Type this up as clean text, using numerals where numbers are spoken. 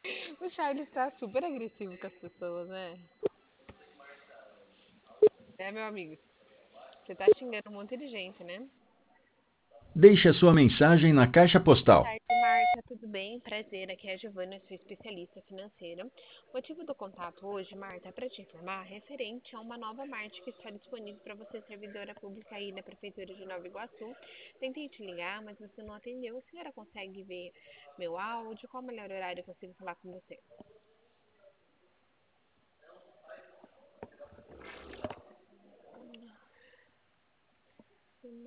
O Charles tá super agressivo com as pessoas, né? É, meu amigo. Você tá xingando um monte de gente, né? Deixe a sua mensagem na caixa Boa postal. tarde, Marta. Tudo bem? Prazer. Aqui é a Giovana, eu sou especialista financeira. O motivo do contato hoje, Marta, é para te informar referente a uma nova Marte que está disponível para você, servidora pública aí da Prefeitura de Nova Iguaçu. Tentei te ligar, mas você não atendeu. A senhora consegue ver meu áudio? Qual o melhor horário que eu consigo falar com você?